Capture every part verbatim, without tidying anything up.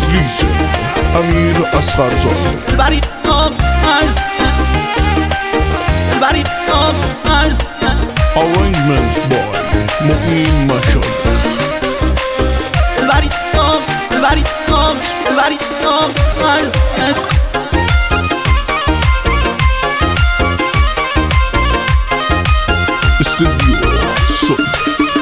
تسلیس امیر اصغرزاده. دلبری آب مرز دلبری آب مرز Arrangement by معین مشایخ. دلبری آب دلبری آب دلبری آب مرز استودیو صبح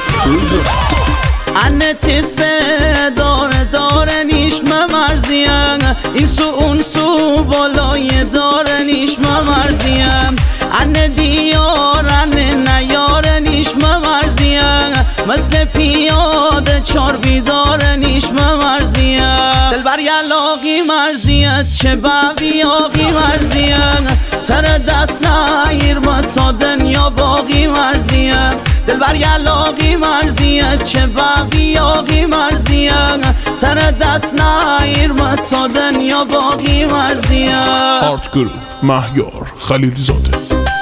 انتی سه داره داره نیشم مرزیم این سو اون سو بالای داره نیشم مرزیم انه دیار انه نیار نیشم مرزیم مثل پیاده چار بیدار نیشم مرزیم دلبر یلاقی مرزیت چه باقی آقی مرزیم سر دست نایر ما تا دنیا باقی مرزیم دلبر یلاقی مرزیت چه باقی آقی مرزیم سر دست نایر ما تا دنیا باقی مرزیم. آرت گروپ مهیار خلیلزاده.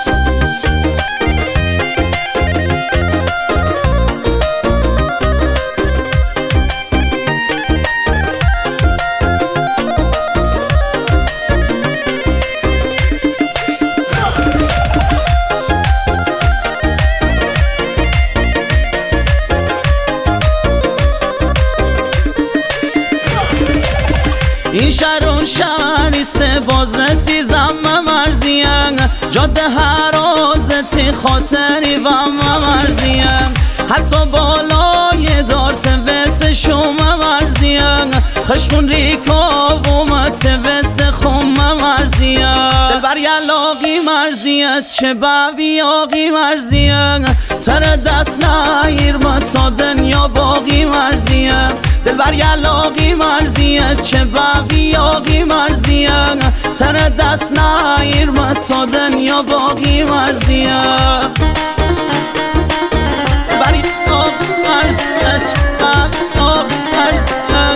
این شهر اون شهر نیسته باز رسی زم مرزیم جاده هرازتی خاطری وم مرزیم حتی بالای دارت وس شوم مرزیم خشکون ریکا بومت وس خوم مرزیم دلبر یلاقی مرزیت چه باقی آقی مرزیم سر دست نایر ما تا دنیا باقی مرزیم دلبر یلاقی مرزیت چه باقی آقی مرزیم سر دست نایر ما تا دنیا باقی مرزیم دلبری آق مرزیت چه باقی آقی مرزیم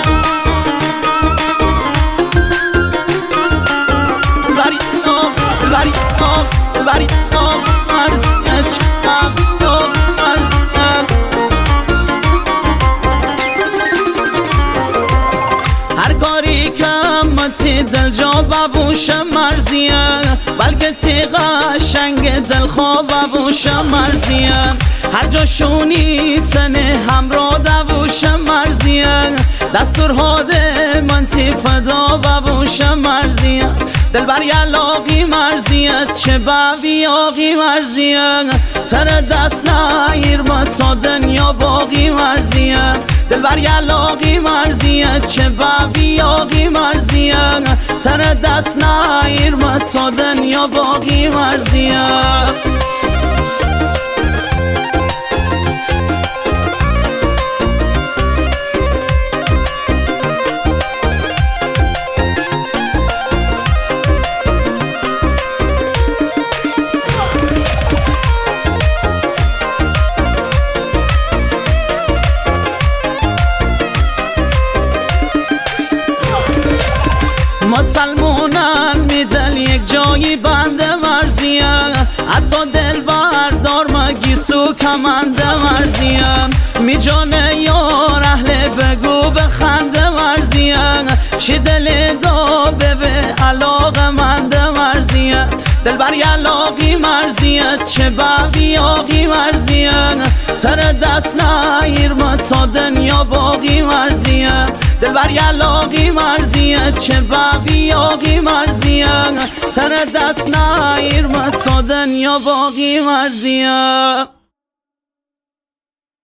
دلبری آق دلبری آق دلبری آق مرزیت چه باقی آقی مرزیم هر کاری کم متی دل جا ببوش مرزیم بلکه تی قشنگ دل خواب ببوش مرزیم هر جا شونی تنه همراه دووش مرزیم دستور هاده من تی فدا ببوش مرزیم دلبر یلاقی مرزیت چه باقی آقی مرزیم سر دست نایر ما تا دنیا باقی مرزیم دلبر یلاقی مرزیت چه باقی آقی مرزیم سر دست نایر ما تا دنیا باقی مرزیم. مسلمونن میدل یک جایی بند مرزیم حتی دل بردار مگی سو کمند مرزیم می جانه یار اهل بگو بخند مرزیم شی دل دا به علاقه مند مرزیم دلبر یلاقی مرزیت چه باقی آقی مرزیم سر دست نایر ما تا دنیا باقی مرزیم دلبر یلاقی مرزیت چه باقی آقی مرزیم سر دست نایر ما تا دنیا باقی مرزیم.